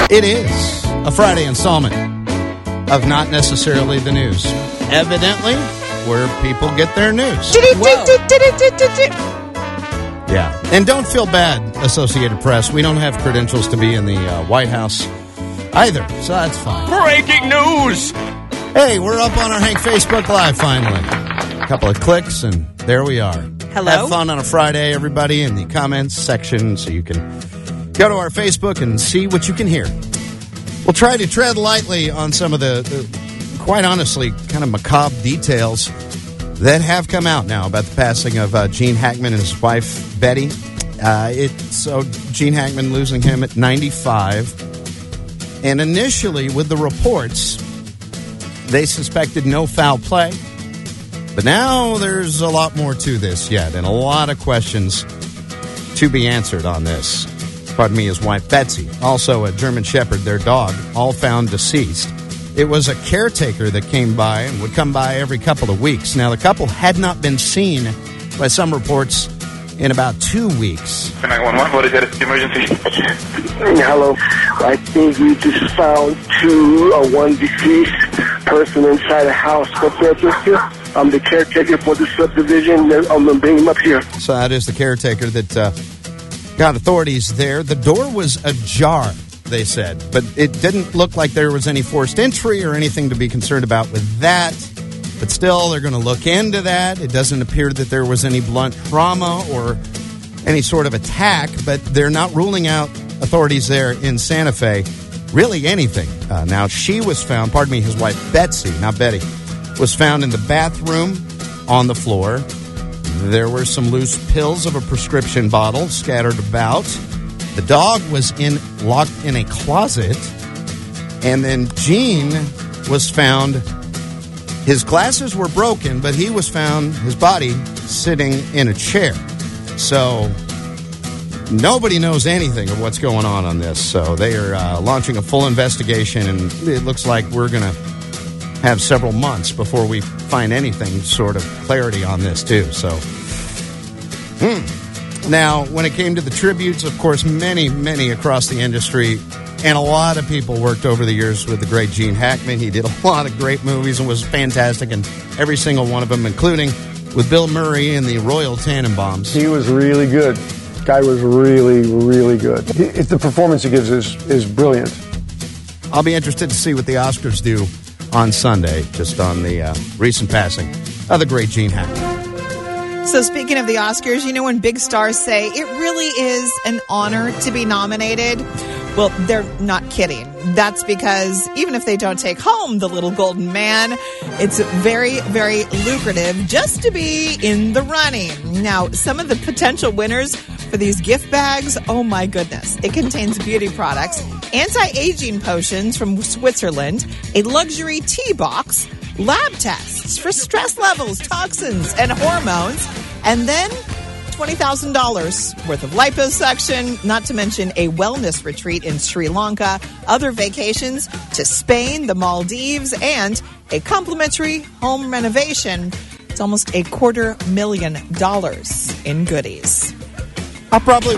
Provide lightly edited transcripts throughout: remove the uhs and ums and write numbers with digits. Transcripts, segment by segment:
It is a Friday installment of Not Necessarily the News. Evidently, where people get their news. Yeah. And don't feel bad, Associated Press. We don't have credentials to be in the White House either, so that's fine. Breaking news! Hey, we're up on our Hank Facebook Live finally. A couple of clicks, and there we are. Hello? Have fun on a Friday, everybody, in the comments section, so you can go to our Facebook and see what you can hear. We'll try to tread lightly on some of the quite honestly, kind of macabre details that have come out now about the passing of Gene Hackman and his wife, Betty. Gene Hackman losing him at 95. And initially, with the reports, they suspected no foul play. But now there's a lot more to this yet, and a lot of questions to be answered on this. His wife, Betsy, also a German Shepherd, their dog, all found deceased. It was a caretaker that came by and would come by every couple of weeks. Now, the couple had not been seen by some reports in about 2 weeks. 911, what is that emergency? Hello. I think we just found one deceased person inside the house. What's the address here? I'm the caretaker for the subdivision. I'm going to bring him up here. So that is the caretaker that got authorities there. The door was ajar, they said, but it didn't look like there was any forced entry or anything to be concerned about with that. But still, they're going to look into that. It doesn't appear that there was any blunt trauma or any sort of attack, but they're not ruling out, authorities there in Santa Fe, really anything. Now, she was found, his wife, Betsy, not Betty, was found in the bathroom on the floor. There were some loose pills of a prescription bottle scattered about. The dog was locked in a closet. And then Gene was found. His glasses were broken, but he was found, his body, sitting in a chair. So nobody knows anything of what's going on this. So they are launching a full investigation, and it looks like we're going to have several months before we find anything sort of clarity on this, too. So, Now, when it came to the tributes, of course, many, many across the industry, and a lot of people worked over the years with the great Gene Hackman. He did a lot of great movies and was fantastic in every single one of them, including with Bill Murray in the Royal Tannenbaums. He was really good. Guy was really, really good. The performance he gives is brilliant. I'll be interested to see what the Oscars do on Sunday, just on the recent passing of the great Gene Hackman. So speaking of the Oscars, when big stars say it really is an honor to be nominated, well, they're not kidding. That's because even if they don't take home the little golden man, it's very, very lucrative just to be in the running. Now, some of the potential winners for these gift bags, oh my goodness. It contains beauty products, anti-aging potions from Switzerland, a luxury tea box, lab tests for stress levels, toxins, and hormones, and then $20,000 worth of liposuction, not to mention a wellness retreat in Sri Lanka, other vacations to Spain, the Maldives, and a complimentary home renovation. It's almost $250,000 in goodies. I'll probably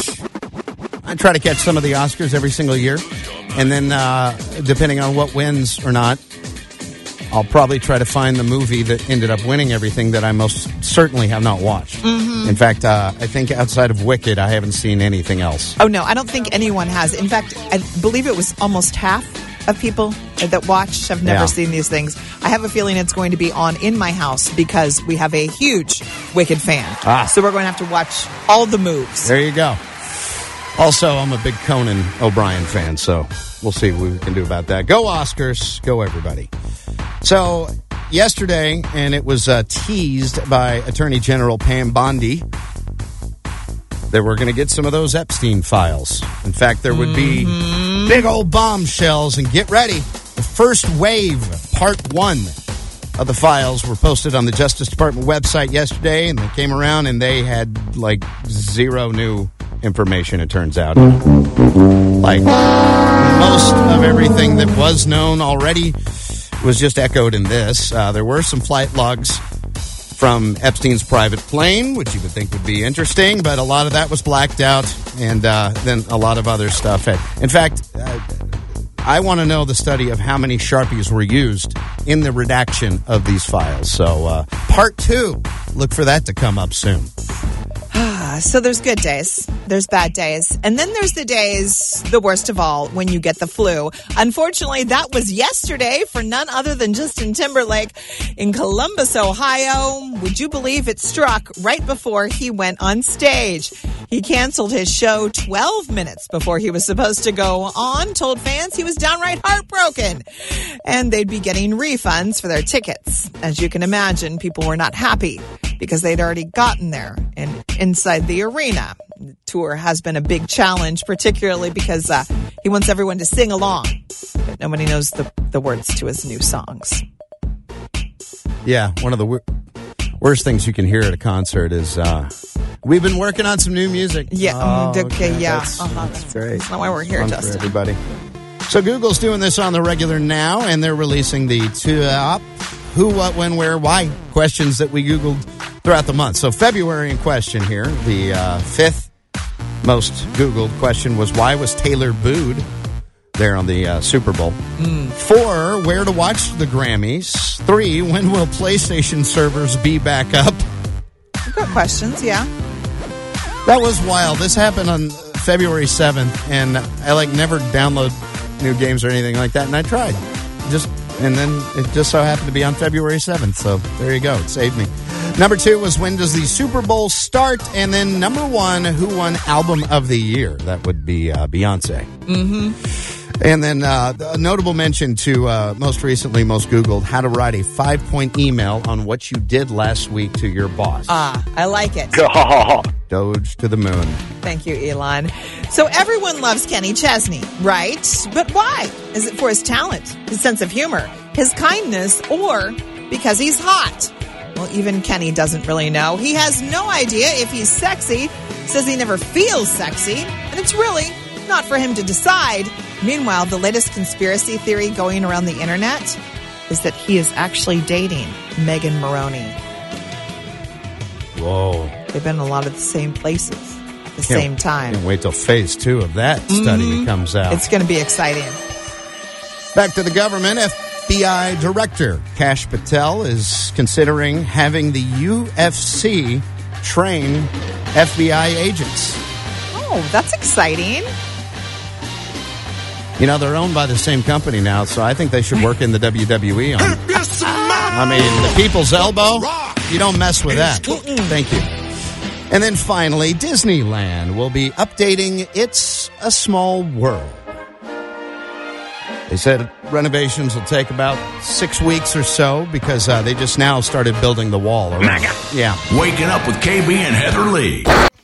I try to catch some of the Oscars every single year. And then, depending on what wins or not, I'll probably try to find the movie that ended up winning everything that I most certainly have not watched. Mm-hmm. In fact, I think outside of Wicked, I haven't seen anything else. Oh, no, I don't think anyone has. In fact, I believe it was almost half of people that watch have never seen these things. I have a feeling it's going to be on in my house because we have a huge Wicked fan. So we're going to have to watch all the moves. There you go. Also, I'm a big Conan O'Brien fan, so we'll see what we can do about that. Go Oscars. Go everybody. So yesterday, and it was teased by Attorney General Pam Bondi, that we're going to get some of those Epstein files. In fact, there would be big old bombshells, and get ready. The first wave, part 1 of the files were posted on the Justice Department website yesterday, and they came around and they had like zero new information, it turns out. Like most of everything that was known already was just echoed in this. There were some flight logs from Epstein's private plane, which you would think would be interesting, but a lot of that was blacked out, and then a lot of other stuff. In fact, I want to know the study of how many Sharpies were used in the redaction of these files. So part 2, look for that to come up soon. So there's good days, there's bad days, and then there's the days, the worst of all, when you get the flu. Unfortunately, that was yesterday for none other than Justin Timberlake in Columbus, Ohio. Would you believe it struck right before he went on stage? He canceled his show 12 minutes before he was supposed to go on, told fans he was downright heartbroken, and they'd be getting refunds for their tickets. As you can imagine, people were not happy because they'd already gotten there and inside the arena. The tour has been a big challenge, particularly because he wants everyone to sing along, but nobody knows the words to his new songs. Yeah, one of the worst things you can hear at a concert is, we've been working on some new music. Yeah, okay, yeah. That's great. That's not why we're here, Fun Justin. for everybody. So Google's doing this on the regular now, and they're releasing the top who, what, when, where, why questions that we Googled throughout the month. So February in question here, the 5th most Googled question was, why was Taylor booed there on the Super Bowl? 4, where to watch the Grammys? 3, when will PlayStation servers be back up? Good questions, yeah. That was wild. This happened on February 7th, and I never download new games or anything like that, and I tried. And then it just so happened to be on February 7th, so there you go. It saved me. Number 2 was, when does the Super Bowl start? And then number 1, who won Album of the Year? That would be Beyonce. Mm-hmm. And then a notable mention to most recently, most Googled, how to write a 5-point email on what you did last week to your boss. I like it. Doge to the moon. Thank you, Elon. So everyone loves Kenny Chesney, right? But why? Is it for his talent, his sense of humor, his kindness, or because he's hot? Well, even Kenny doesn't really know. He has no idea if he's sexy, says he never feels sexy, and it's really not for him to decide. Meanwhile, the latest conspiracy theory going around the internet is that he is actually dating Megan Maroney. Whoa. They've been in a lot of the same places at the same time. Can't wait till phase 2 of that study comes out. It's going to be exciting. Back to the government. FBI Director Kash Patel is considering having the UFC train FBI agents. Oh, that's exciting. You know, they're owned by the same company now, so I think they should work in the WWE on. I mean, the people's elbow, you don't mess with that. Thank you. And then finally, Disneyland will be updating It's a Small World. They said renovations will take about 6 weeks or so because they just now started building the wall around. Yeah. Waking up with KB and Heather Lee.